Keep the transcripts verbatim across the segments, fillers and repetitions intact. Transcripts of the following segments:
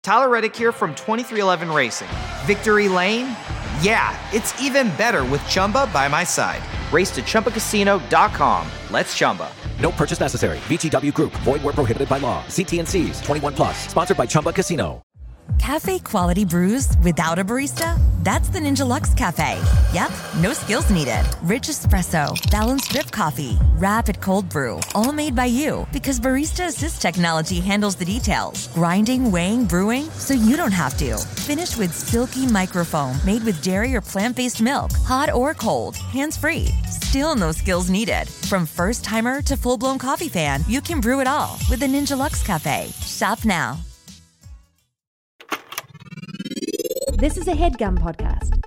Tyler Reddick here from twenty-three eleven Racing. Victory Lane? Yeah, it's even better with Chumba by my side. Race to Chumba Casino dot com. Let's Chumba. No purchase necessary. V G W Group. Void where prohibited by law. See T and C's. twenty-one plus. Sponsored by Chumba Casino. Cafe quality brews without a barista? That's the Ninja Luxe Cafe. Yep, no skills needed. Rich espresso, balanced drip coffee, rapid cold brew, all made by you. Because Barista Assist technology handles the details. Grinding, weighing, brewing, so you don't have to. Finished with silky microfoam made with dairy or plant-based milk. Hot or cold, hands-free. Still no skills needed. From first-timer to full-blown coffee fan, you can brew it all with the Ninja Luxe Cafe. Shop now. This is a HeadGum podcast.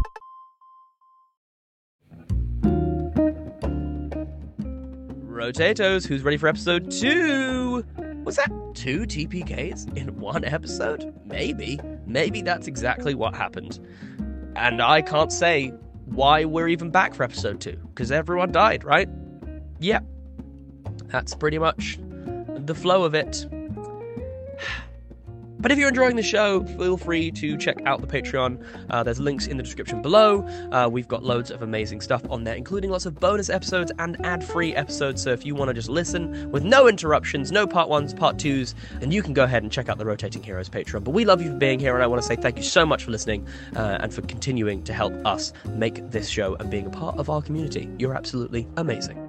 Rotatoes, who's ready for episode two? Was that two T P Ks in one episode? Maybe. Maybe that's exactly what happened. And I can't say why we're even back for episode two, because everyone died, right? Yeah. That's pretty much the flow of it. But if you're enjoying the show, feel free to check out the Patreon. Uh, there's links in the description below. Uh, we've got loads of amazing stuff on there, including lots of bonus episodes and ad-free episodes. So if you want to just listen with no interruptions, no part ones, part twos, then you can go ahead and check out the Rotating Heroes Patreon. But we love you for being here, and I want to say thank you so much for listening uh, and for continuing to help us make this show and being a part of our community. You're absolutely amazing.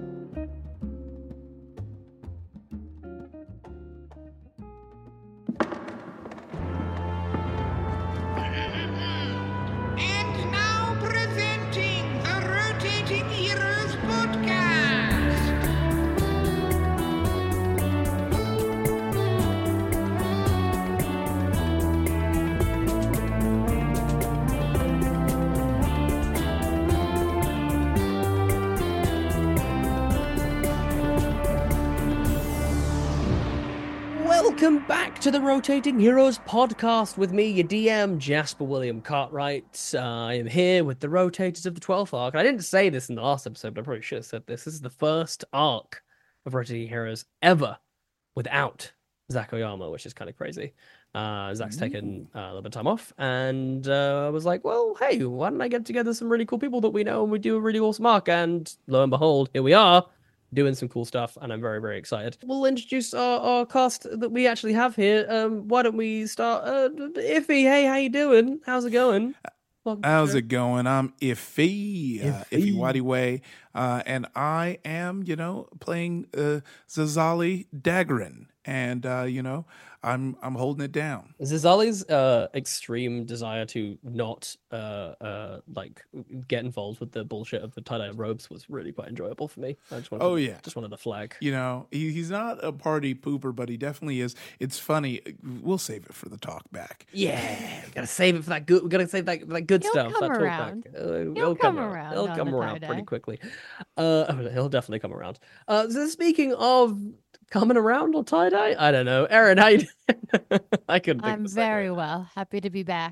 Welcome back to the Rotating Heroes podcast with me, your D M, Jasper William Cartwright. Uh, I am here with the Rotators of the twelfth arc. And I didn't say this in the last episode, but I probably should have said this. This is the first arc of Rotating Heroes ever without Zach Oyama, which is kind of crazy. Uh, Zach's taken uh, a little bit of time off, and uh, I was like, well, hey, why don't I get together some really cool people that we know and we do a really awesome arc? And lo and behold, here we are, doing some cool stuff, and I'm very, very excited. We'll introduce our, our cast that we actually have here. Um, why don't we start? Uh, Iffy, hey, how you doing? How's it going? Welcome How's it going? I'm Iffy, uh, Iffy Waddy Way, uh, and I am, you know, playing uh, Zazali Dagrin, and uh, you know, I'm I'm holding it down. Zazali's uh, extreme desire to not uh, uh, like get involved with the bullshit of the tie-dye robes was really quite enjoyable for me. I just wanted oh to, yeah, just wanted to flag. You know, he, he's not a party pooper, but he definitely is. It's funny. We'll save it for the talk back. Yeah, we gotta save it for that good. We gotta save that that good he'll stuff. Come that around. Talk back. Uh, he'll, he'll come, come around. around. He'll come around tie-dye. pretty quickly. Uh, he'll definitely come around. Uh, so speaking of coming around on tie-dye, I don't know. Erin, how you doing? I couldn't think I'm of a very segue. well. Happy to be back.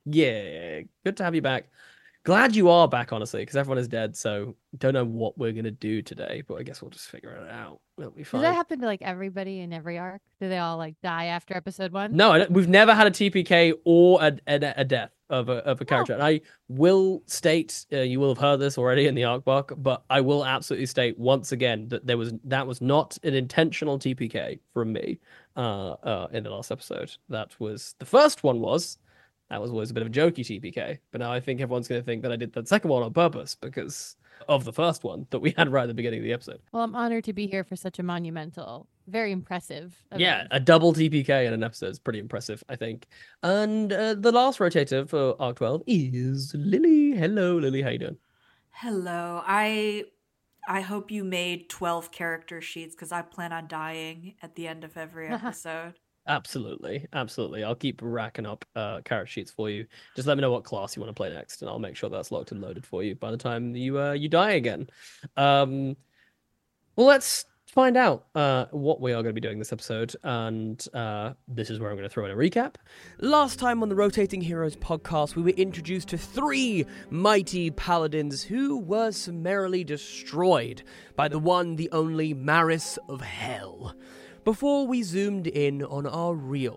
Yeah, good to have you back. Glad you are back, honestly, because everyone is dead, so don't know what we're gonna do today, but I guess we'll just figure it out. It'll be fine. Does that happen to like everybody in every arc? Do they all like die after episode one? No, I don't, we've never had a T P K or a, a, a death of a of a character. And I will state, uh, you will have heard this already in the arc book, but I will absolutely state once again that there was that was not an intentional T P K from me uh, uh, in the last episode. That was the first one was. That was always a bit of a jokey T P K, but now I think everyone's going to think that I did that second one on purpose because of the first one that we had right at the beginning of the episode. Well, I'm honored to be here for such a monumental, very impressive event. Yeah, a double T P K in an episode is pretty impressive, I think. And uh, the last rotator for Arc twelve is Lily. Hello, Lily. How you doing? Hello. I I hope you made twelve character sheets because I plan on dying at the end of every episode. Absolutely, absolutely. I'll keep racking up uh, character sheets for you. Just let me know what class you want to play next, and I'll make sure that's locked and loaded for you by the time you uh, you die again. Um, well, let's find out uh, what we are going to be doing this episode, and uh, this is where I'm going to throw in a recap. Last time on the Rotating Heroes podcast, we were introduced to three mighty paladins who were summarily destroyed by the one, the only Maris of Hell. Before we zoomed in on our real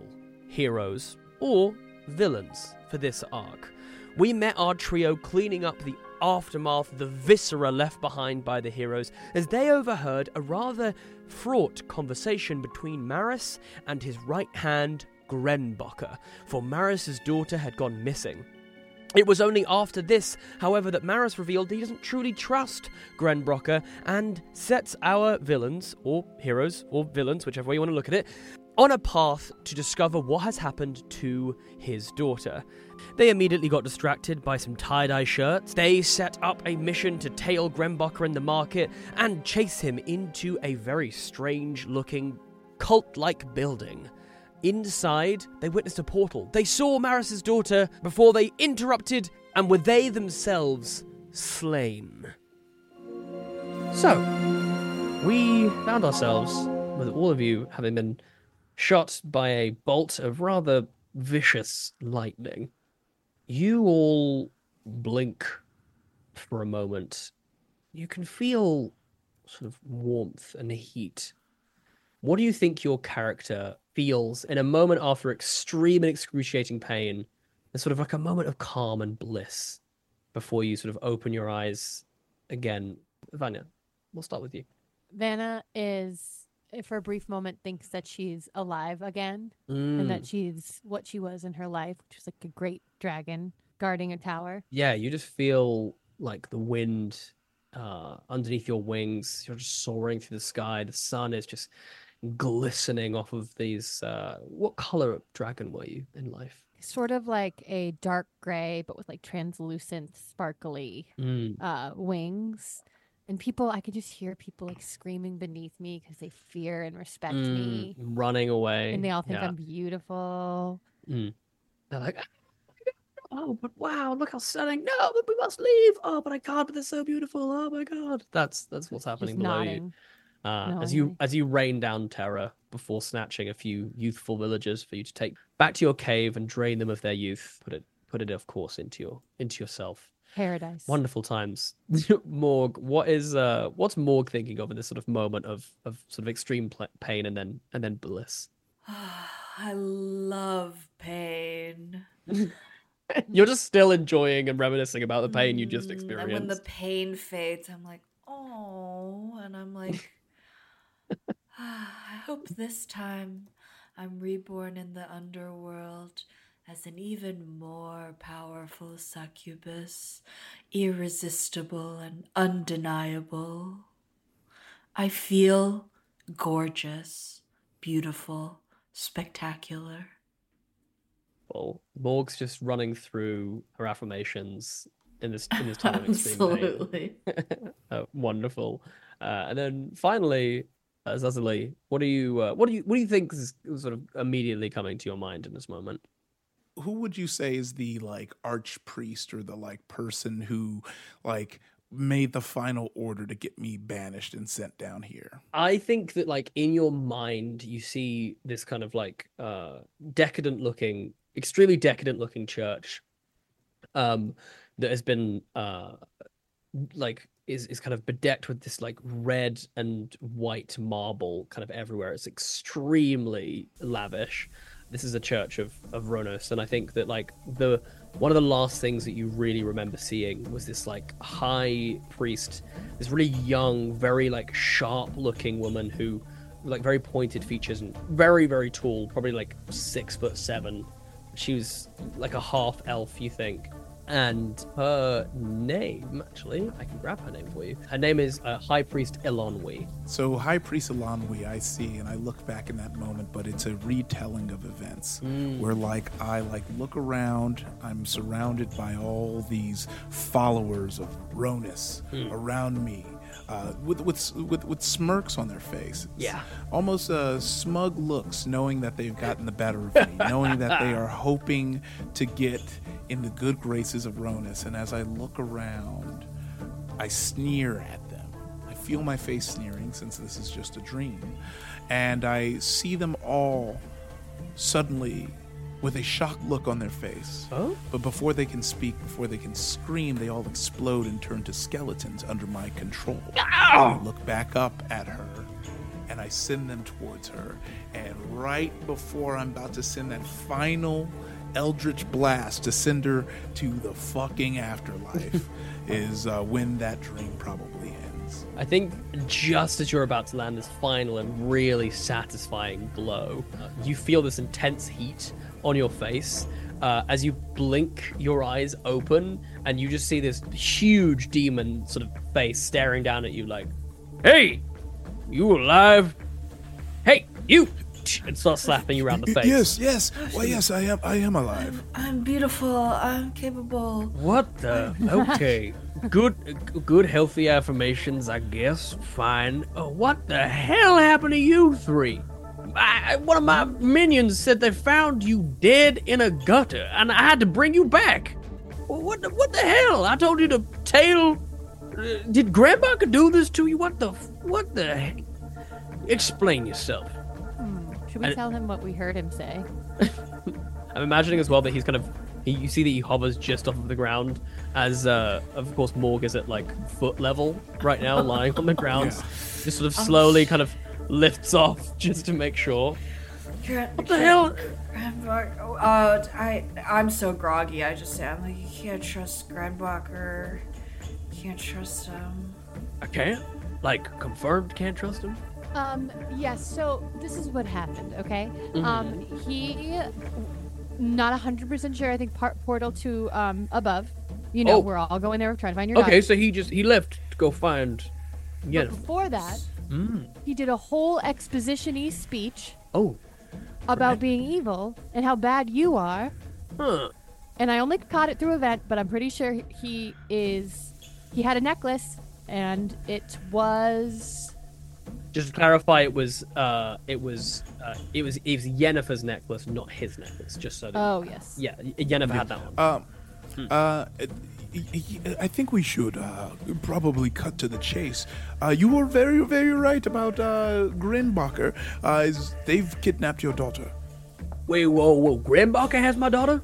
heroes or villains for this arc. We met our trio cleaning up the aftermath, the viscera left behind by the heroes, as they overheard a rather fraught conversation between Maris and his right hand, Grenbocker, for Maris's daughter had gone missing. It was only after this, however, that Maris revealed he doesn't truly trust Grenbocker and sets our villains, or heroes, or villains, whichever way you want to look at it, on a path to discover what has happened to his daughter. They immediately got distracted by some tie-dye shirts. They set up a mission to tail Grenbocker in the market and chase him into a very strange-looking, cult-like building. Inside, they witnessed a portal. They saw Maris's daughter before they interrupted and were they themselves slain. So, we found ourselves, with all of you having been shot by a bolt of rather vicious lightning. You all blink for a moment. You can feel sort of warmth and heat. What do you think your character feels in a moment after extreme and excruciating pain? There's sort of like a moment of calm and bliss before you sort of open your eyes again. Vanya, we'll start with you. Vanna is, for a brief moment, thinks that she's alive again Mm. and that she's what she was in her life, which was like a great dragon guarding a tower. Yeah, you just feel like the wind uh, underneath your wings. You're just soaring through the sky. The sun is just glistening off of these. Uh, what color dragon were you in life? Sort of like a dark gray, but with like translucent, sparkly Mm. uh, wings. And people, I could just hear people like screaming beneath me because they fear and respect Mm, me. running away. And they all think Yeah. I'm beautiful. Mm. They're like, oh, but wow, look how stunning. No, but we must leave. Oh, but I can't, but they're so beautiful. Oh my God. That's that's what's happening Just below nodding. you. Uh, as you knowingly. as you rain down terror before snatching a few youthful villagers for you to take back to your cave and drain them of their youth. Put it put it of course into your into yourself. Paradise. Wonderful times. Morg, what is uh what's Morg thinking of in this sort of moment of of sort of extreme pl- pain and then and then bliss? I love pain. You're just still enjoying and reminiscing about the pain you just Mm, experienced. And when the pain fades, I'm like, oh, and I'm like, I hope this time I'm reborn in the underworld as an even more powerful succubus, irresistible and undeniable. I feel gorgeous, beautiful, spectacular. Well, Morg's just running through her affirmations in this in this time of extreme pain. Absolutely. uh, wonderful. Uh, and then finally, uh, Zazali, what do you uh, what do you what do you think is sort of immediately coming to your mind in this moment? Who would you say is the like archpriest or the like person who like made the final order to get me banished and sent down here? I think that like in your mind you see this kind of like uh decadent looking, extremely decadent looking church um that has been uh like is is kind of bedecked with this like red and white marble kind of everywhere. It's extremely lavish. This is a church of of Ronos, and I think that like the one of the last things that you really remember seeing was this like high priest, this really young, very like sharp looking woman who like very pointed features and very very tall, probably like six foot seven. She was like a half elf, you think. And her name, actually, I can grab her name for you. Her name is uh, High Priest Elanwi. So High Priest Elanwi, I see, and I look back in that moment, but it's a retelling of events where like I like look around, I'm surrounded by all these followers of Ronis around me. Uh, with, with with with smirks on their face, It's Yeah. almost uh, smug looks, knowing that they've gotten the better of me, knowing that they are hoping to get in the good graces of Ronis. And as I look around, I sneer at them. I feel my face sneering, since this is just a dream, and I see them all suddenly with a shocked look on their face. Oh? But before they can speak, before they can scream, they all explode and turn to skeletons under my control. I look back up at her, and I send them towards her. And right before I'm about to send that final eldritch blast to send her to the fucking afterlife is uh, when that dream probably ends. I think just as you're about to land this final and really satisfying blow, uh, you feel this intense heat on your face uh, as you blink your eyes open, and you just see this huge demon sort of face staring down at you like, "Hey, you alive? Hey, you!" and starts slapping you around the face. Yes, yes. Well, yes, I am. I am alive. I'm beautiful. I'm capable. What the? Okay. Good, good, healthy affirmations, I guess. Fine. Oh, what the hell happened to you three? I, one of my minions said they found you dead in a gutter, and I had to bring you back. What the, what the hell? I told you to tail. Uh, did Grandbaka do this to you? What the? What the? Heck? Explain yourself. Hmm. Should we And- tell him what we heard him say? I'm imagining as well that he's kind of, he, you see that he hovers just off of the ground, as uh, of course Morg is at like foot level right now, lying on the ground, Yeah. just sort of slowly kind of lifts off just to make sure. Grand- What the hell? Grandbach, uh, I, I'm so groggy. I just say, I'm like, you can't trust Grandbacher. You can't trust him. I can't. Like confirmed, can't trust him. Um, yes, so this is what happened, okay? Mhm. Um, he, not one hundred percent sure, I think part portal to, um, above. You know, Oh. we're all going there trying to find your Okay, daughter. so he just he left to go find. Yeah. But before that, Mm. he did a whole exposition-y speech Oh. about being evil and how bad you are. Huh. And I only caught it through event, but I'm pretty sure he is, he had a necklace, and it was... Just to clarify, it was uh, it was uh, it was it was Yennefer's necklace, not his necklace. Just so. That Oh, yes. Yeah, Yennefer had that one. Um, uh, I think we should uh, probably cut to the chase. Uh, you were very, very right about uh, Grinbacher. Uh, is they've kidnapped your daughter. Wait, whoa, whoa! Grandbacher has my daughter?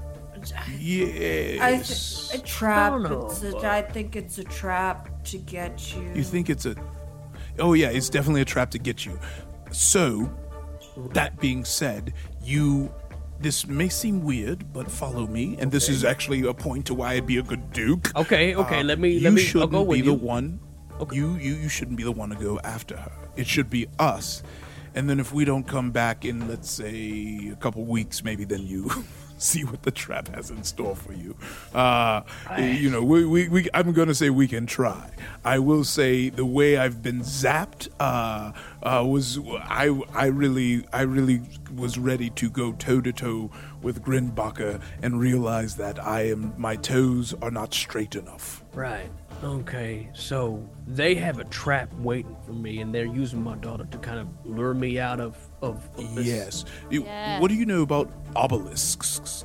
Yes. I th- a trap. I don't know, It's a, but- I think it's a trap to get you. You think it's a... Oh, yeah, it's definitely a trap to get you. So, that being said, you... This may seem weird, but follow me, and this is actually a point to why I'd be a good duke. Okay, okay, Uh, let me- You let me- I'll shouldn't go be with the you. one... You, you, you shouldn't be the one to go after her. It should be us. And then if we don't come back in, let's say, a couple weeks, maybe then you... see what the trap has in store for you. Uh, you know, we, we, we, I'm going to say we can try. I will say the way I've been zapped uh, uh, was I I really I really was ready to go toe to toe with Grinbacher and realize that I am my toes are not straight enough. Right. Okay, so they have a trap waiting for me, and they're using my daughter to kind of lure me out of of, of this. Yes. You- Yes. What do you know about obelisks?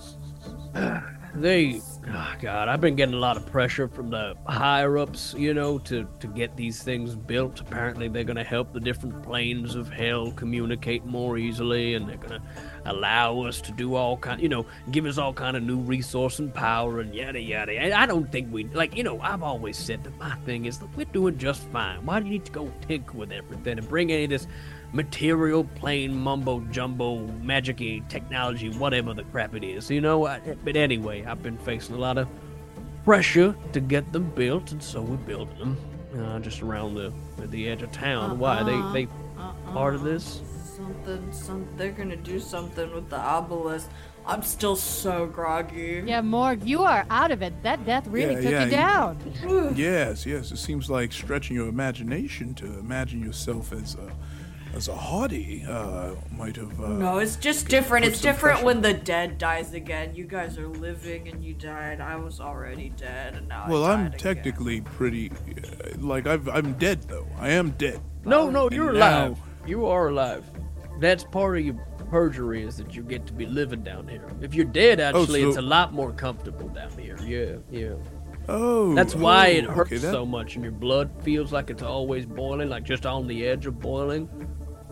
They, oh God, I've been getting a lot of pressure from the higher ups, you know, to, to get these things built. Apparently, they're going to help the different planes of hell communicate more easily, and they're going to allow us to do all kind, you know, give us all kind of new resource and power and yada yada. And I don't think we, like, you know, I've always said that my thing is that we're doing just fine. Why do you need to go tinker with everything and bring any of this material, plain mumbo jumbo, magic-y technology, whatever the crap it is, you know? I, but anyway, I've been facing a lot of pressure to get them built, and so we're building them uh, just around the at the edge of town. Why they they part of this? Something, some, they're gonna do something with the obelisk. I'm still so groggy. Yeah, Morg, you are out of it. That death really Yeah, took yeah, you you- down. Yes, yes. It seems like stretching your imagination to imagine yourself as a as a haughty uh, might have. Uh, No, it's just different. put It's some different pressure. when the dead dies again. You guys are living and you died. I was already dead, and now Well, I I'm died again. technically pretty. Uh, like I've, I'm dead though. I am dead. No, no, you're And alive. now- You are alive. That's part of your perjury is that you get to be living down here. If you're dead, actually, so- it's a lot more comfortable down here. Yeah, yeah. Oh, That's why oh, it hurts okay, that- so much, and your blood feels like it's always boiling, like just on the edge of boiling.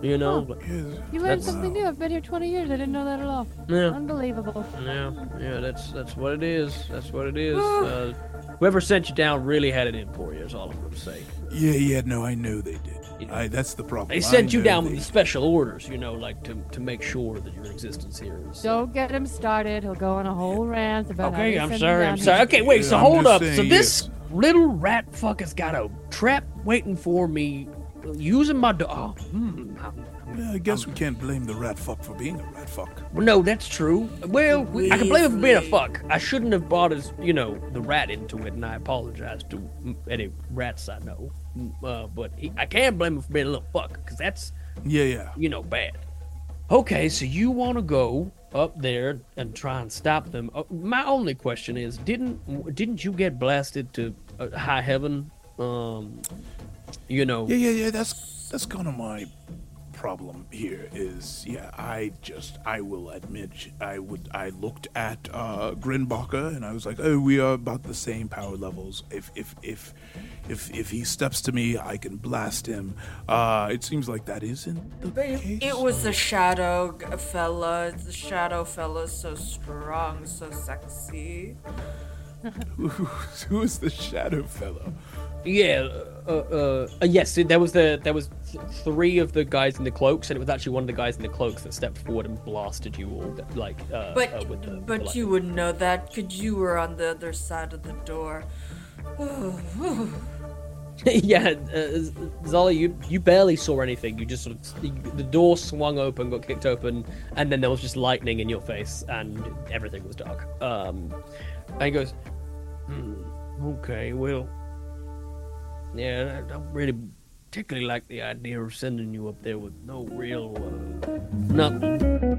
You know? Huh. But- Yes. You learned That's- something new. I've been here twenty years. I didn't know that at all. Yeah. Unbelievable. Yeah, yeah, that's that's what it is. That's what it is. Uh, whoever sent you down really had it in for you. Is all I'm going to say. Yeah, yeah, no, I know they did. I, that's the problem. They sent I you know down they with the special orders, you know, like to to make sure that your existence here is. Don't get him started. He'll go on a whole rant about. how Okay, they I'm sent sorry. him I'm down sorry. here. Okay, wait. So I'm hold just up. So saying, this yes. little rat fucker's got a trap waiting for me, using my dog. Oh, hmm, I'm- Yeah, I guess we can't blame the rat fuck for being a rat fuck. Well, no, that's true. Well, I can blame him for being a fuck. I shouldn't have brought his, you know, the rat into it, and I apologize to any rats I know. Uh, but he, I can blame him for being a little fuck, because that's, Yeah, yeah. you know, bad. Okay, so you want to go up there and try and stop them. Uh, my only question is, didn't didn't you get blasted to uh, high heaven? Um, you know. Yeah, yeah, yeah. That's that's kind of my problem here. Is yeah, I just I will admit I would I looked at uh, Grinbacher and I was like, oh, we are about the same power levels. If if if if if he steps to me, I can blast him. Uh, it seems like that isn't the But case. it was the shadow g- fella. The shadow fella's so strong, so sexy. Who is the shadow fellow? Yeah, uh, uh, uh, yes, that was the that was th- three of the guys in the cloaks, and it was actually one of the guys in the cloaks that stepped forward and blasted you all, like. Uh, But uh, with the, but like- you wouldn't know that, cause you were on the other side of the door. yeah, uh, Zolly, you you barely saw anything. You just sort of the door swung open, got kicked open, and then there was just lightning in your face, and everything was dark. Um, and he goes, hmm, "Okay, well, yeah, I don't really particularly like the idea of sending you up there with no real uh, nothing."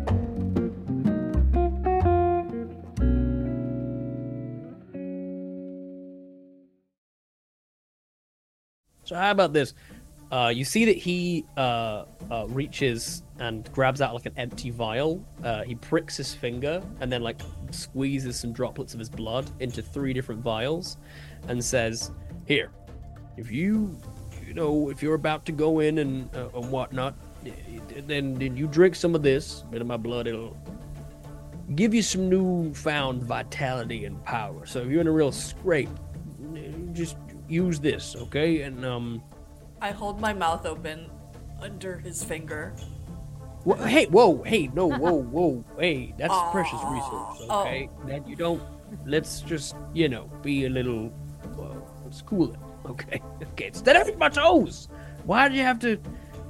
So how about this? Uh, you see that he uh, uh, reaches and grabs out like an empty vial. Uh, he pricks his finger and then like squeezes some droplets of his blood into three different vials, and says, "Here, if you, you know, if you're about to go in and uh, and whatnot, then then you drink some of this bit of my blood. It'll give you some newfound vitality and power. So if you're in a real scrape, just use this, okay? And um." I hold my mouth open under his finger. Wha- hey, whoa, hey, no, whoa, whoa, hey, that's a precious resource, Oh. okay? That you don't, let's just, you know, be a little, well, let's cool it, okay? Okay, instead of my toes, why do you have to,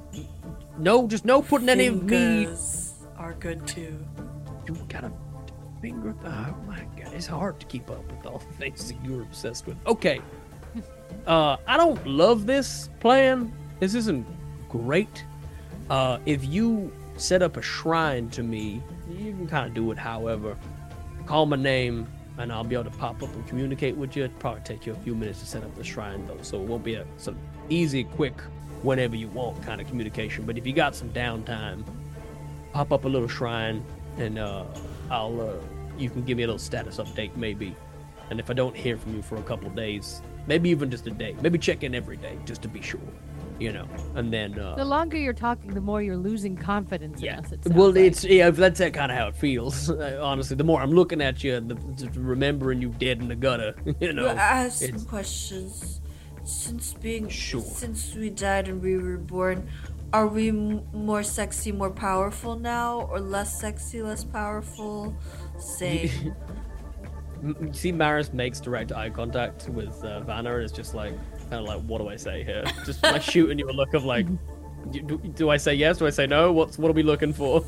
no, just no putting any of me, Fingers are good too. you got a finger, oh my god, it's hard to keep up with all the things that you're obsessed with. Okay, uh, I don't love this plan, this isn't great. Uh, if you set up a shrine to me, you can kind of do it however. Call my name, and I'll be able to pop up and communicate with you. It'll probably take you a few minutes to set up the shrine, though, so it won't be a sort of easy, quick, whenever you want kind of communication. But if you got some downtime, pop up a little shrine, and uh, I'll uh, you can give me a little status update, maybe. And if I don't hear from you for a couple of days, maybe even just a day, maybe check in every day just to be sure. You know, and then uh, The longer you're talking, the more you're losing confidence yeah. in us. It sounds Well, like. it's yeah, that's kind of how it feels. Honestly, the more I'm looking at you, the, the remembering you dead in the gutter. You know, Well, I have some it's- questions. Since being Sure. since we died and we were born, are we m- more sexy, more powerful now, or less sexy, less powerful? Same. M- you see, Maris makes direct eye contact with uh, Vanna, and it's just like, kind of like, what do I say here? Just like shooting you a look of like, do, do, do I say yes? Do I say no? What's what are we looking for?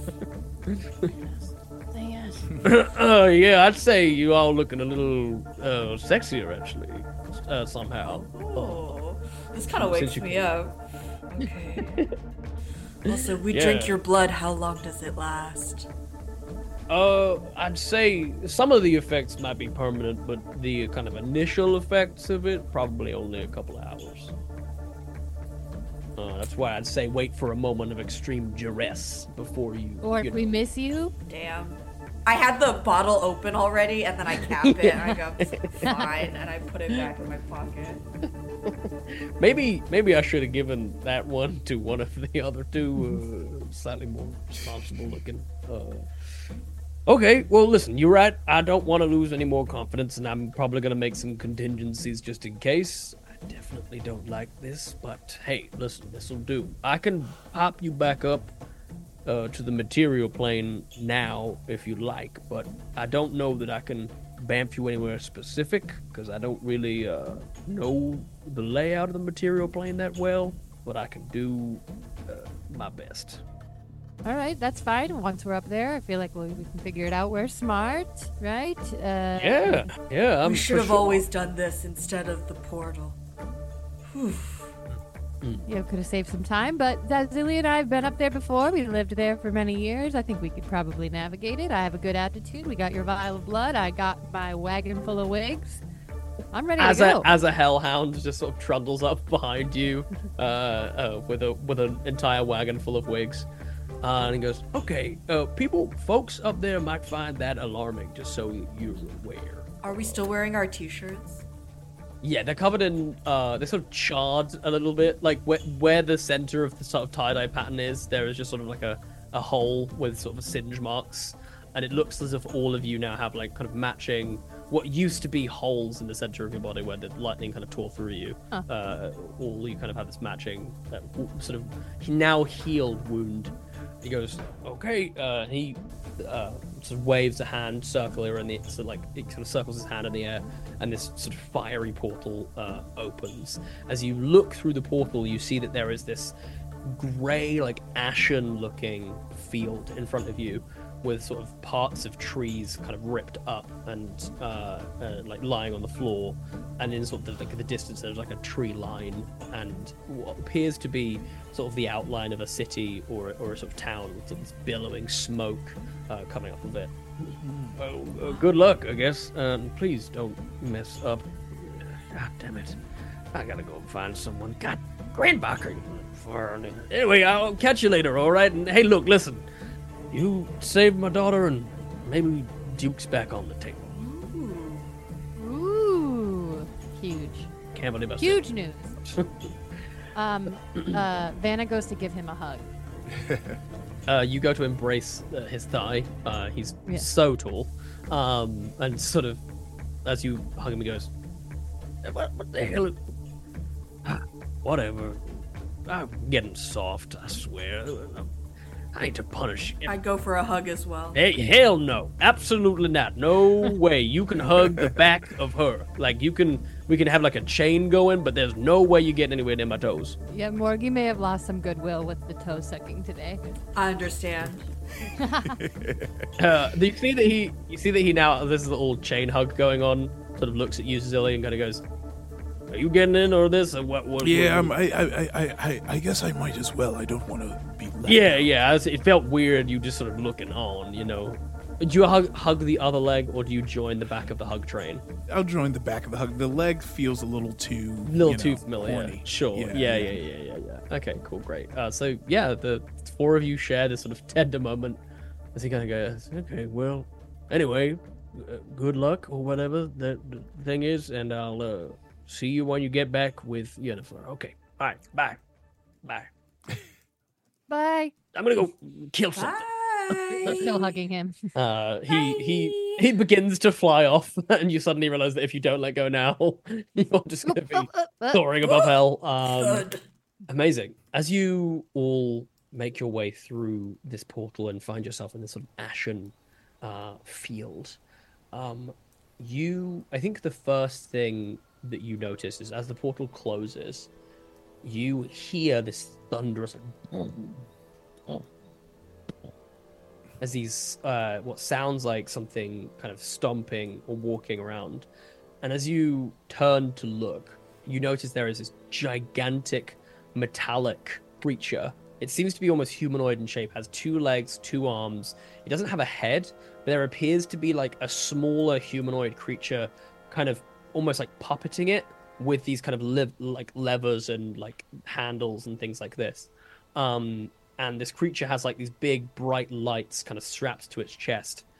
Say yes. uh, yeah, I'd say you all looking a little uh, sexier actually, uh, somehow. Oh, this kind of Since wakes you me can- up. Okay. Also, we Yeah. drink your blood. How long does it last? Uh, I'd say some of the effects might be permanent, but the kind of initial effects of it probably only a couple of hours. Uh, that's why I'd say wait for a moment of extreme duress before you. Or you if we know. miss you, Damn. I had the bottle open already, and then I cap it, and I go, fine, and I put it back in my pocket. Maybe, maybe I should have given that one to one of the other two, uh, slightly more responsible looking. Uh... Okay, well, listen, you're right. I don't want to lose any more confidence, and I'm probably going to make some contingencies just in case. I definitely don't like this, but hey, listen, this'll do. I can pop you back up uh, to the material plane now if you like, but I don't know that I can bamf you anywhere specific, because I don't really uh, know the layout of the material plane that well, but I can do uh, my best. All right, that's fine. Once we're up there, I feel like we we can figure it out. We're smart, right? Uh, Yeah, yeah. I'm We should for have sure. always done this instead of the portal. Whew. You know, could have saved some time, but Zazili and I have been up there before. We lived there for many years. I think we could probably navigate it. I have a good attitude. We got your vial of blood. I got my wagon full of wigs. I'm ready As to go. a as a hellhound just sort of trundles up behind you, uh, uh, with a with an entire wagon full of wigs, uh, and he goes, "Okay, uh, people, folks up there might find that alarming. Just so you're aware." Are we still wearing our t-shirts? Yeah, they're covered in, uh, they're sort of charred a little bit. Like, where, where the center of the sort of tie-dye pattern is, there is just sort of like a, a hole with sort of singe marks. And it looks as if all of you now have, like, kind of matching what used to be holes in the center of your body where the lightning kind of tore through you. Huh. Uh, all you kind of have this matching, uh, sort of now healed wound. He goes, okay, uh, he uh, sort of waves a hand circular, and the, so like it kind of circles his hand in the air, and this sort of fiery portal uh, opens. As you look through the portal, you see that there is this grey, like ashen-looking field in front of you, with sort of parts of trees kind of ripped up and uh, uh, like lying on the floor, and in sort of the, like the distance there's like a tree line and what appears to be sort of the outline of a city or or a sort of town with sort of this billowing smoke uh, coming up of it. Oh, uh, good luck, I guess. Um, please don't mess up. God damn it! I gotta go and find someone. God, Grandbacher. Anyway, I'll catch you later. All right. And hey, look, listen. You saved my daughter, and maybe Duke's back on the table. Ooh, huge. Can't believe I said Huge news. um, uh, Vanna goes to give him a hug. Uh, you go to embrace uh, his thigh. Uh, he's Yeah. so tall. Um, and sort of, as you hug him, he goes, What, what the hell? Ah, whatever. I'm getting soft, I swear. I ain't to punish you. I'd go for a hug as well. Hey, hell no. Absolutely not. No way. You can hug the back of her. Like, you can, we can have like a chain going, but there's no way you get anywhere near my toes. Yeah, Morgie may have lost some goodwill with the toe sucking today. I understand. Uh, you see that he, you see that he now, this is the old chain hug going on, sort of looks at you, Zilly, and kind of goes, are you getting in or this? Or what, what, Yeah, what, um, I, I, I, I, I guess I might as well. I don't want to be left Yeah, out. yeah. as- It felt weird. You just sort of looking on, you know. Do you hug, hug the other leg, or do you join the back of the hug train? I'll join the back of the hug. The leg feels a little too, A little you too know, familiar. horny. Sure. Yeah, yeah, yeah, yeah, yeah, yeah. Okay, cool, great. Uh, so yeah, the four of you share this sort of tender moment as he kind of goes, "Okay, well, anyway, uh, good luck or whatever the, the thing is, and I'll uh, see you when you get back with Yennefer." Okay, all right, bye, bye. Bye. I'm gonna go kill something. Still hugging him. Uh, he he he begins to fly off, and you suddenly realize that if you don't let go now, you're just gonna be soaring above hell. Um, Good. amazing. As you all make your way through this portal and find yourself in this sort of ashen uh, field, um, you, I think the first thing that you notice is as the portal closes, you hear this thunderous as these, uh, what sounds like something kind of stomping or walking around. And as you turn to look, you notice there is this gigantic metallic creature. It seems to be almost humanoid in shape, has two legs, two arms. It doesn't have a head, but there appears to be like a smaller humanoid creature kind of almost like puppeting it with these kind of liv- like levers and like handles and things like this. Um, and this creature has like these big bright lights kind of strapped to its chest,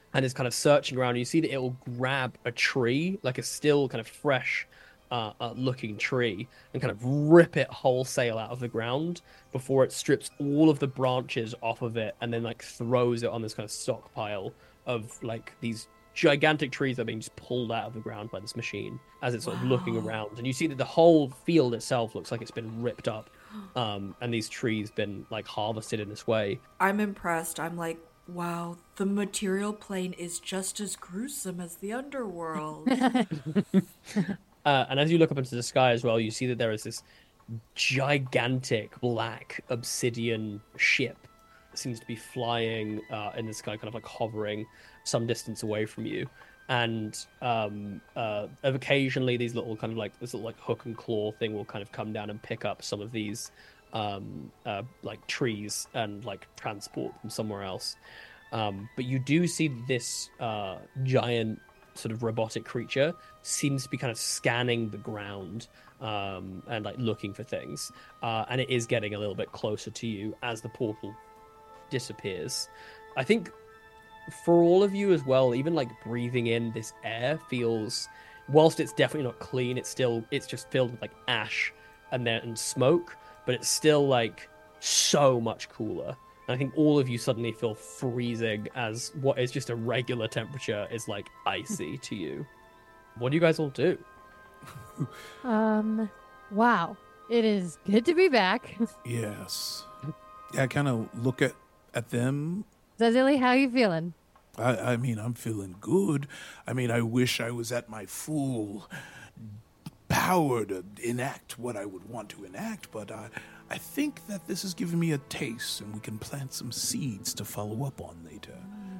and is kind of searching around. You see that it will grab a tree, like a still kind of fresh uh, uh, looking tree, and kind of rip it wholesale out of the ground before it strips all of the branches off of it and then like throws it on this kind of stockpile of like these gigantic trees that are being just pulled out of the ground by this machine as it's sort wow. of looking around. And you see that the whole field itself looks like it's been ripped up, um, and these trees been like harvested in this way. I'm impressed. I'm like, wow, the material plane is just as gruesome as the underworld. uh, and as you look up into the sky as well, you see that there is this gigantic black obsidian ship that seems to be flying uh, in the sky, kind of like hovering some distance away from you. And um, uh, occasionally these little kind of like this little like hook and claw thing will kind of come down and pick up some of these um, uh, like trees and like transport them somewhere else. Um, but you do see this uh, giant sort of robotic creature seems to be kind of scanning the ground um, and like looking for things. Uh, and it is getting a little bit closer to you as the portal disappears. I think for all of you as well, even like breathing in this air feels, whilst it's definitely not clean, it's still, it's just filled with like ash and then and smoke, but it's still like so much cooler. And I think all of you suddenly feel freezing as what is just a regular temperature is like icy to you. What do you guys all do? Um, wow. It is good to be back. Yes. Yeah, I kind of look at, at them. Zazili, how you feeling? I, I mean, I'm feeling good. I mean, I wish I was at my full power to enact what I would want to enact, but I, I think that this has given me a taste, and we can plant some seeds to follow up on later.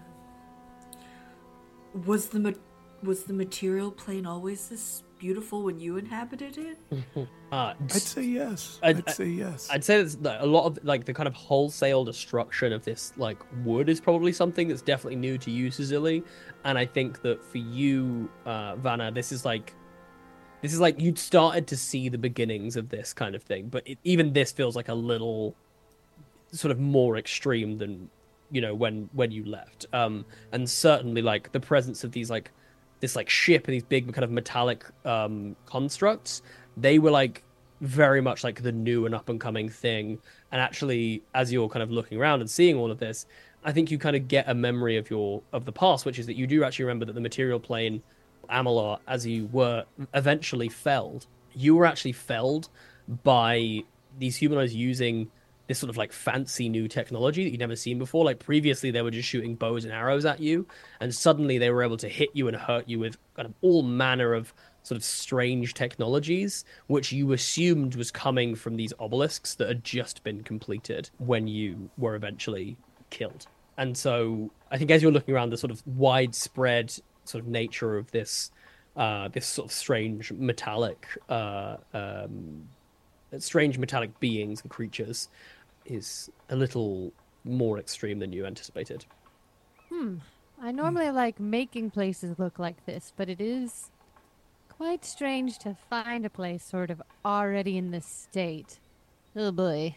Was the ma- was the material plane always this beautiful when you inhabited it? uh, I'd say yes. I'd, I'd say yes. I'd say that a lot of like the kind of wholesale destruction of this like wood is probably something that's definitely new to you, Cecily. And I think that for you, uh, Vanna, this is like this is like you'd started to see the beginnings of this kind of thing, but it, even this feels like a little sort of more extreme than you know when when you left. Um, and certainly like the presence of these like. this like ship and these big kind of metallic um, constructs, they were like very much like the new and up and coming thing. And actually, as you're kind of looking around and seeing all of this, I think you kind of get a memory of your of the past, which is that you do actually remember that the material plane, Amalur, as you were eventually felled, you were actually felled by these humanoids using this sort of like fancy new technology that you'd never seen before. Like previously they were just shooting bows and arrows at you, and suddenly they were able to hit you and hurt you with kind of all manner of sort of strange technologies, which you assumed was coming from these obelisks that had just been completed when you were eventually killed. And so I think as you're looking around the sort of widespread sort of nature of this, uh, this sort of strange metallic, uh, um, strange metallic beings and creatures, is a little more extreme than you anticipated. Hmm. I normally like making places look like this, but it is quite strange to find a place sort of already in this state. Oh boy.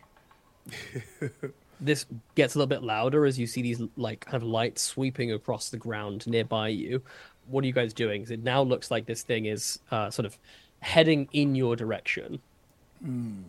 This gets a little bit louder as you see these like kind of lights sweeping across the ground nearby you. What are you guys doing? 'Cause it now looks like this thing is uh, sort of heading in your direction. Hmm.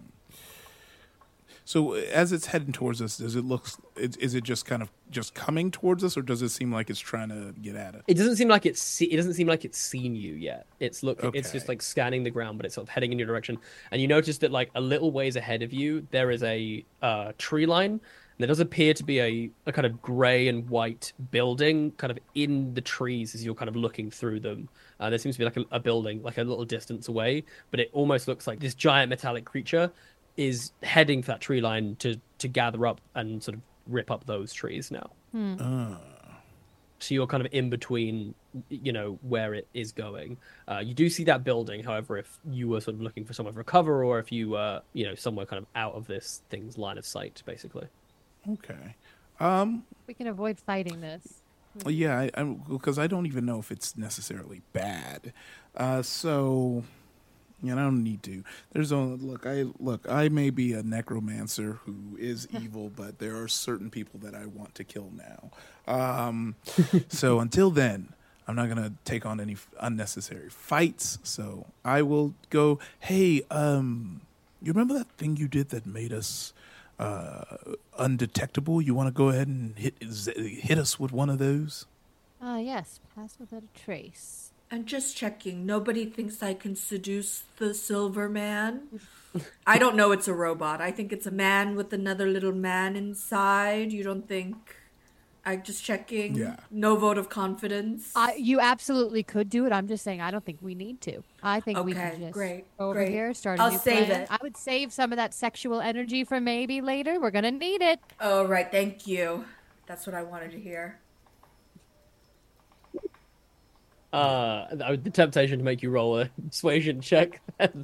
So as it's heading towards us, does it look? Is it just kind of just coming towards us, or does it seem like it's trying to get at it? It doesn't seem like it's. See- it doesn't seem like it's seen you yet. It's look. Okay. It's just like scanning the ground, but it's sort of heading in your direction. And you notice that like a little ways ahead of you, there is a uh, tree line. And there does appear to be a, a kind of grey and white building, kind of in the trees as you're kind of looking through them. Uh, there seems to be like a, a building, like a little distance away, but it almost looks like this giant metallic creature is heading for that tree line to to gather up and sort of rip up those trees now. Hmm. Uh. So you're kind of in between, you know, where it is going. Uh, you do see that building. However, if you were sort of looking for somewhere for cover, or if you were, you know, somewhere kind of out of this thing's line of sight, basically. Okay. Um. We can avoid fighting this. Yeah, I, I'm because I don't even know if it's necessarily bad. Uh. So. You know, I don't need to. There's only look. I look. I may be a necromancer who is evil, but there are certain people that I want to kill now. Um, so until then, I'm not gonna take on any unnecessary fights. So I will go. Hey, um, you remember that thing you did that made us uh, undetectable? You want to go ahead and hit hit us with one of those? Ah, uh, yes. Pass without a trace. And just checking, nobody thinks I can seduce the Silver Man? I don't know it's a robot. I think it's a man with another little man inside. You don't think... I'm just checking. Yeah. No vote of confidence. I, you absolutely could do it. I'm just saying I don't think we need to. I think we Okay, can just great, go over great. here, start a I'll new save plan. it. I would save some of that sexual energy for maybe later. We're going to need it. Oh, right. Thank you. That's what I wanted to hear. Uh, the temptation to make you roll a persuasion check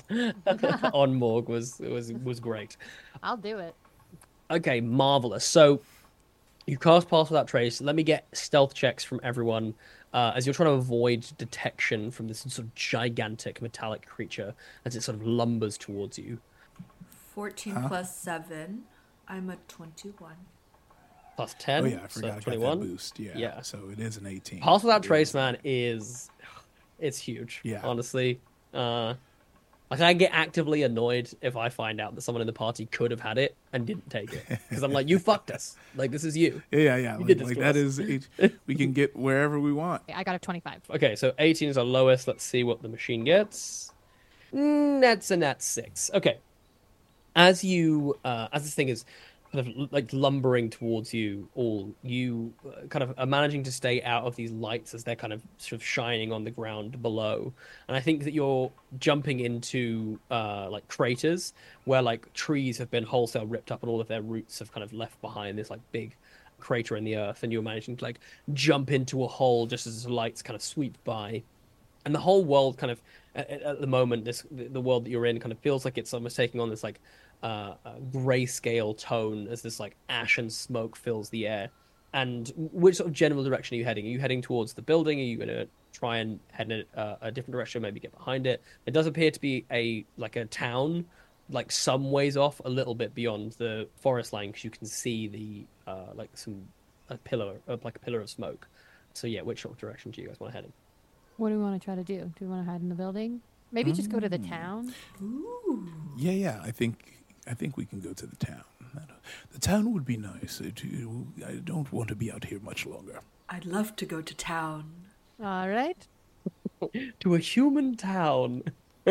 on Morg was was was great. I'll do it. Okay, marvelous. So you cast Pass Without Trace. Let me get stealth checks from everyone uh, as you're trying to avoid detection from this sort of gigantic metallic creature as it sort of lumbers towards you. fourteen Huh? plus seven. I'm a twenty-one. Plus ten. Oh yeah, I so forgot I got twenty-one. that boost. Yeah. Yeah. So it is an eighteen. Pass Without Trace, man, is it's huge. Yeah. Honestly, uh, like I get actively annoyed if I find out that someone in the party could have had it and didn't take it because I'm like, you fucked us. Like this is you. Yeah, yeah, yeah. You Like, did this like to that us. is, it, we can get wherever we want. I got a twenty-five. Okay, so eighteen is our lowest. Let's see what the machine gets. Mm, that's a nat six. Okay. As you, uh, as this thing is kind of like lumbering towards you all, you uh, kind of are managing to stay out of these lights as they're kind of sort of shining on the ground below. And I think that you're jumping into uh, like craters where like trees have been wholesale ripped up and all of their roots have kind of left behind this like big crater in the earth. And you're managing to like jump into a hole just as the lights kind of sweep by. And the whole world kind of, at, at the moment, this the world that you're in kind of feels like it's almost taking on this like uh, uh, grayscale tone as this like ash and smoke fills the air. And which sort of general direction are you heading? Are you heading towards the building? Are you going to try and head in a, a different direction, maybe get behind it? It does appear to be a like a town, like some ways off, a little bit beyond the forest line, because you can see the uh, like some a pillar, uh, like a pillar of smoke. So yeah, which sort of direction do you guys want to head in? What do we want to try to do? Do we want to hide in the building? Maybe just go to the town? Yeah, yeah. I think I think we can go to the town. The town would be nice. It, I don't want to be out here much longer. I'd love to go to town. All right. To a human town.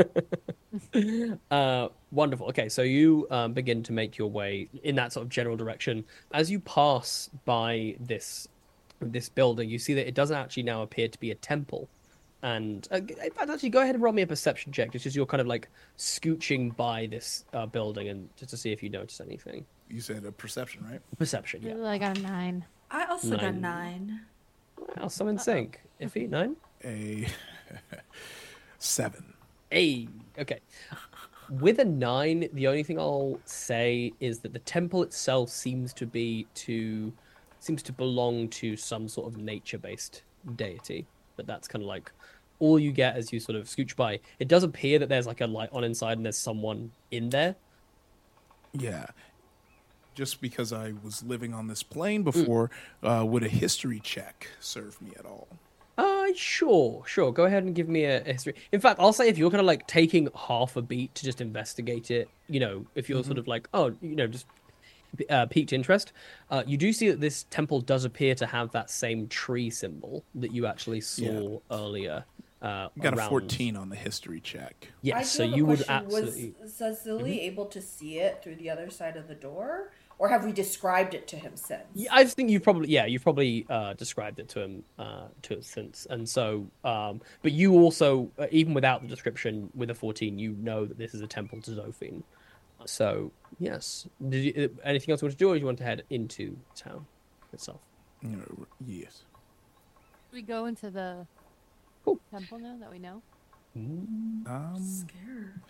uh, wonderful. Okay, so you um, begin to make your way in that sort of general direction. As you pass by this this building, you see that it doesn't actually now appear to be a temple. And uh, in fact, actually, go ahead and roll me a perception check, just as you're kind of like scooching by this uh, building, and just to see if you notice anything. You said a perception, right? Perception, yeah. I got a nine. I also got Nine. nine. Wow, some in sync. Iffy, nine. A seven. Hey, okay. With a nine, the only thing I'll say is that the temple itself seems to be to seems to belong to some sort of nature-based deity. But that's kind of like all you get as you sort of scooch by. It does appear that there's like a light on inside and there's someone in there. Yeah. Just because I was living on this plane before, mm. uh, would a history check serve me at all? Uh, sure, sure. Go ahead and give me a, a history. In fact, I'll say if you're kind of like taking half a beat to just investigate it, you know, if you're mm-hmm. sort of like, oh, you know, just uh, piqued interest, uh, you do see that this temple does appear to have that same tree symbol that you actually saw yeah. earlier. Uh, you got around. a fourteen on the history check. Yes, so you would question. absolutely. Was Cecily mm-hmm. able to see it through the other side of the door? Or have we described it to him since? Yeah, I think you've probably, yeah, you've probably uh, described it to him uh, to us since, and so, um, but you also, uh, even without the description, with a fourteen, you know that this is a temple to Zophine. So yes, did you, anything else you want to do, or do you want to head into town itself? Uh, yes. We go into the cool. temple now that we know. Um, I'm scared.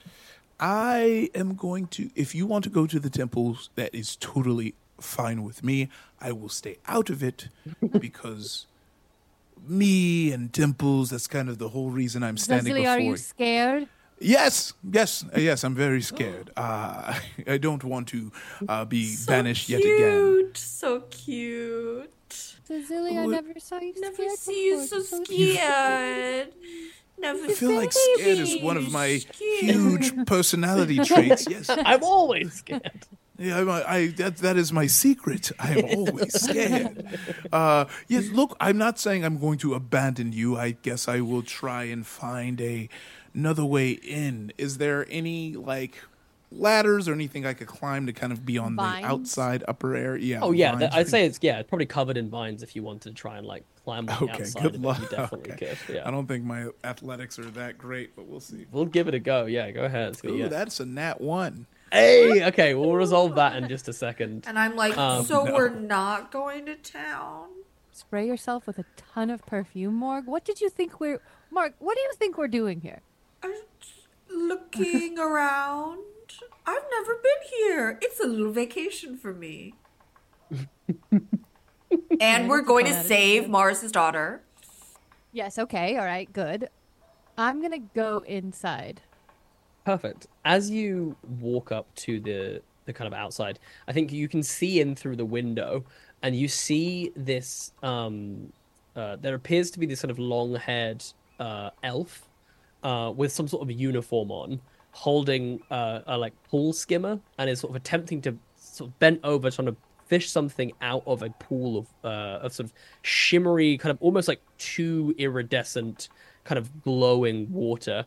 I am going to, if you want to go to the temples, that is totally fine with me. I will stay out of it because me and temples, that's kind of the whole reason I'm standing Cecily, before are you scared? Yes, yes, uh, yes. I'm very scared. Uh, I don't want to uh, be So banished cute. yet again. So cute. Cecilia, I What- never saw you Never scared see you before. so You're scared. Never I feel like scared is one of my huge personality traits. Yes. I'm always scared. Yeah, I, I that that is my secret. I am always scared. Uh, yes, look, I'm not saying I'm going to abandon you. I guess I will try and find a another way in. Is there any like ladders or anything I could climb to kind of be on Vines? the outside upper area? Yeah. Oh yeah, vines th- or I'd say it's yeah, it's probably covered in vines if you wanted to try and like climb on the Okay, outside. good of it, luck. You definitely Okay. could. Yeah. I don't think my athletics are that great, but we'll see. We'll give it a go. Yeah, go ahead. See what you Ooh, get. that's a nat one. Hey, okay, we'll resolve that in just a second. And I'm like, Um, so no. we're not going to town? Spray yourself with a ton of perfume, Morg. What did you think we're... Mark, what do you think we're doing here? I'm just looking around. I've never been here. It's a little vacation for me. And we're going to That is save good. Mars's daughter. Yes, okay, all right, good. I'm going to go inside. Perfect. As you walk up to the the kind of outside, I think you can see in through the window, and you see this. Um, uh, there appears to be this sort of long-haired uh, elf uh, with some sort of uniform on, holding uh, a like pool skimmer, and is sort of attempting to sort of bent over, trying to fish something out of a pool of uh, of sort of shimmery, kind of almost like too iridescent, kind of glowing water.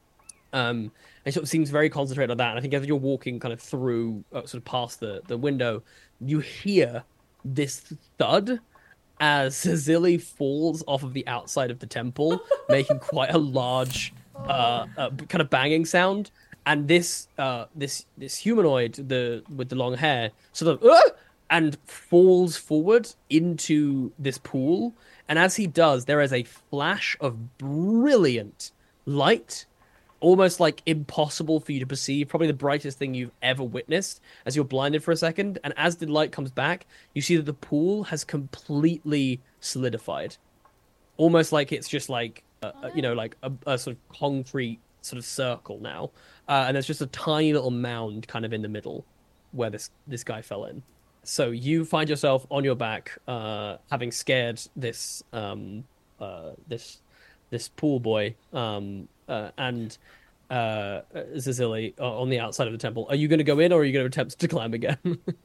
Um, and sort of seems very concentrated on that. And I think as you're walking kind of through, uh, sort of past the, the window, you hear this thud as Cecily falls off of the outside of the temple, making quite a large, uh, uh, kind of banging sound. And this, uh, this, this humanoid, the with the long hair, sort of, uh, and falls forward into this pool. And as he does, there is a flash of brilliant light, almost like impossible for you to perceive, probably the brightest thing you've ever witnessed, as you're blinded for a second. And as the light comes back, you see that the pool has completely solidified, almost like it's just like uh, you know, like a, a sort of concrete sort of circle now, uh, and there's just a tiny little mound kind of in the middle where this this guy fell in. So you find yourself on your back, uh, having scared this um, uh, this this pool boy, um, uh, and uh, Cecily uh, on the outside of the temple. Are you going to go in, or are you going to attempt to climb again?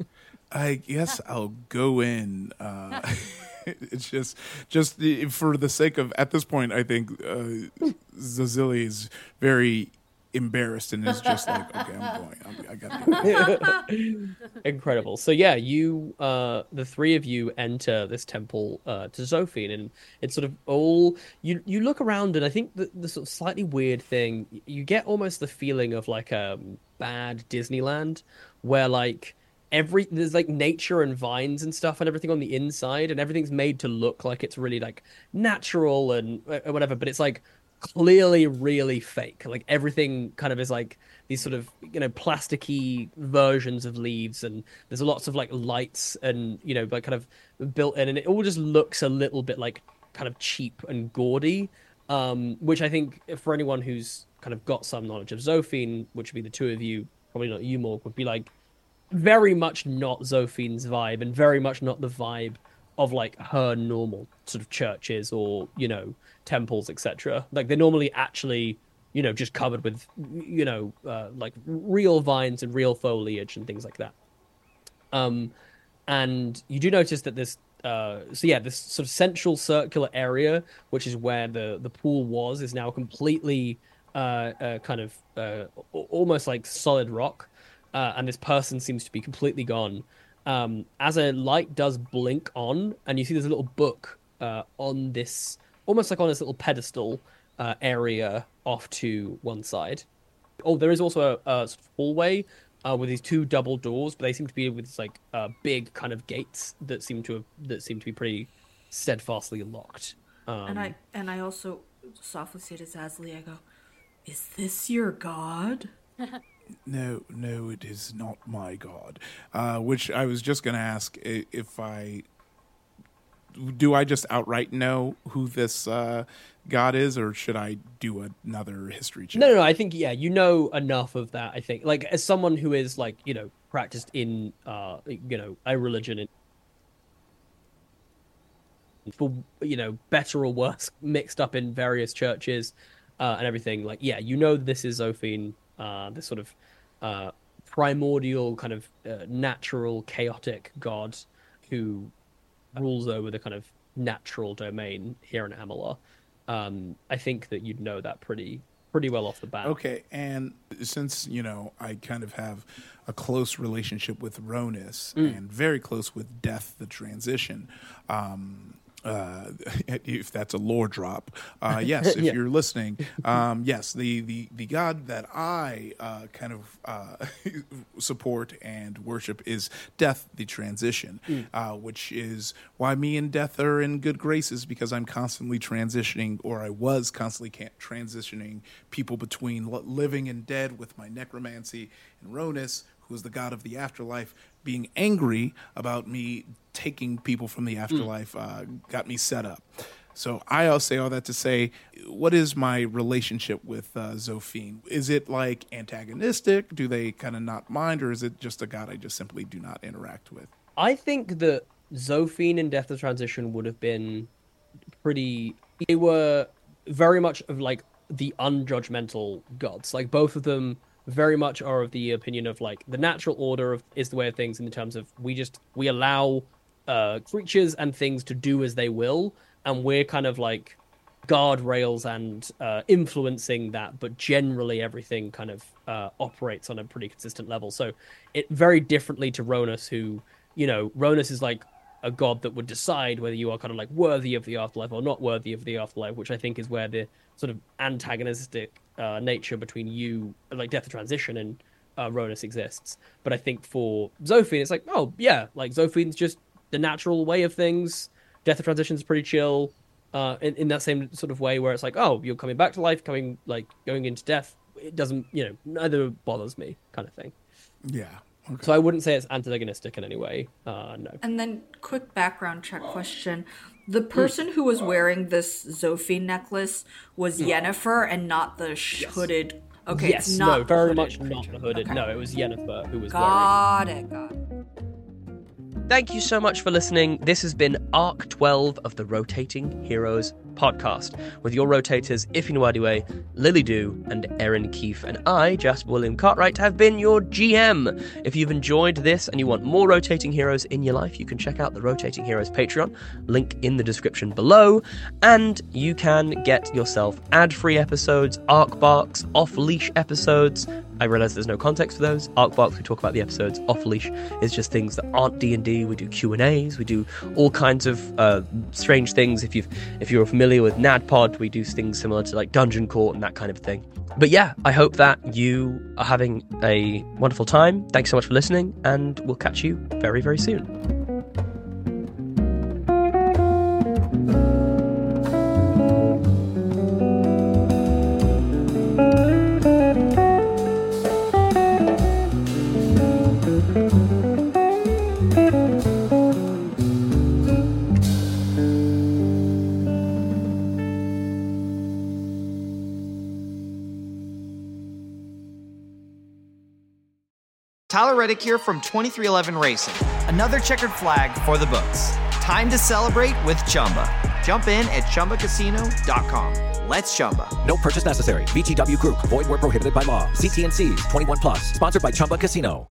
I guess I'll go in. Uh, it's just, just the, for the sake of, at this point, I think uh, Cecily is very embarrassed and is just like, okay, I'm going. I'm, I gotta go. Incredible. So yeah, you, uh, the three of you enter this temple uh, to Zophine, and it's sort of all you. You look around, and I think the, the sort of slightly weird thing, you get almost the feeling of like a um, bad Disneyland, where like every there's like nature and vines and stuff and everything on the inside, and everything's made to look like it's really like natural and uh, whatever, but it's like clearly really fake. Like everything kind of is like these sort of, you know, plasticky versions of leaves, and there's lots of like lights and, you know, like kind of built in, and it all just looks a little bit like kind of cheap and gaudy, um which I think for anyone who's kind of got some knowledge of Zophine, which would be the two of you, probably not you, Morg, would be like very much not Zophine's vibe, and very much not the vibe of like her normal sort of churches or, you know, temples, et cetera. Like they're normally actually, you know, just covered with, you know, uh, like real vines and real foliage and things like that. Um, and you do notice that this, uh, so yeah, this sort of central circular area, which is where the the pool was, is now completely uh, uh kind of uh almost like solid rock, uh, and this person seems to be completely gone. Um, as a light does blink on, and you see there's a little book uh, on this, almost like on this little pedestal uh, area off to one side. Oh, there is also a, a sort of hallway uh, with these two double doors, but they seem to be with like uh, big kind of gates that seem to have, that seem to be pretty steadfastly locked. Um, And I and I also softly say to Zazzly, I go, "Is this your god?" No, no, it is not my god. Uh, which I was just going to ask i- if I do I just outright know who this uh, god is, or should I do another history check? No, no, no. I think yeah, you know enough of that. I think, like, as someone who is like you know practiced in uh you know a religion in, for you know better or worse, mixed up in various churches uh, and everything. Like, yeah, you know this is Zophine, uh, this sort of uh, primordial kind of uh, natural chaotic god who rules over the kind of natural domain here in Amalur. Um, I think that you'd know that pretty pretty well off the bat. Okay, and since, you know, I kind of have a close relationship with Ronus mm. and very close with Death the Transition, um, uh, if that's a lore drop, uh, yes, if yeah. you're listening, um, yes, the, the, the god that I uh, kind of uh, support and worship is Death the Transition, mm. uh, which is why me and Death are in good graces, because I'm constantly transitioning, or I was constantly transitioning people between living and dead with my necromancy, and Ronus, who is the god of the afterlife, being angry about me taking people from the afterlife, mm. uh, got me set up. So I'll say all that to say, what is my relationship with uh, Zophine? Is it like antagonistic? Do they kind of not mind, or is it just a god I just simply do not interact with? I think that Zophine and Death of Transition would have been pretty... They were very much of like the unjudgmental gods. Like both of them very much are of the opinion of like the natural order of is the way of things, in the terms of we just we allow uh creatures and things to do as they will, and we're kind of like guardrails and uh influencing that, but generally everything kind of uh operates on a pretty consistent level. So it very differently to Ronus, who, you know, Ronus is like a god that would decide whether you are kind of like worthy of the afterlife or not worthy of the afterlife, which I think is where the sort of antagonistic uh, nature between you, like Death of Transition, and uh, Ronus exists. But I think for Zophine, it's like, oh yeah, like Zophine's just the natural way of things. Death of Transition is pretty chill, uh, in, in that same sort of way where it's like, oh, you're coming back to life, coming like going into death. It doesn't, you know, neither bothers me, kind of thing. Yeah. Okay. So I wouldn't say it's antagonistic in any way. Uh, no. And then, quick background check question: the person mm. who was wearing this Zophine necklace was mm. Yennefer, and not the sh- yes. hooded. Okay, yes, it's not no, very much creature. not the hooded. Okay. No, it was Yennefer who was got wearing. Got it. Got it. Thank you so much for listening. This has been Arc twelve of the Rotating Heroes podcast, with your rotators Ife Nwadiwe, Lily Dew, and Erin Keefe. And I, Jasper William Cartwright, have been your G M. If you've enjoyed this and you want more Rotating Heroes in your life, you can check out the Rotating Heroes Patreon, link in the description below, and you can get yourself ad-free episodes, Arc Barks, off-leash episodes. I realise there's no context for those. Arc Barks, we talk about the episodes. Off-leash is just things that aren't D and D. We do Q and A's. We do all kinds of uh, strange things. If you've if you're familiar with NADPod, we do things similar to like Dungeon Court and that kind of thing. But yeah, I hope that you are having a wonderful time. Thanks so much for listening, and we'll catch you very, very soon. Tyler Reddick here from twenty-three eleven Racing. Another checkered flag for the books. Time to celebrate with Chumba. Jump in at Chumba Casino dot com. Let's Chumba. No purchase necessary. V G W Group. Void where prohibited by law. See T N Cs. twenty-one plus. Sponsored by Chumba Casino.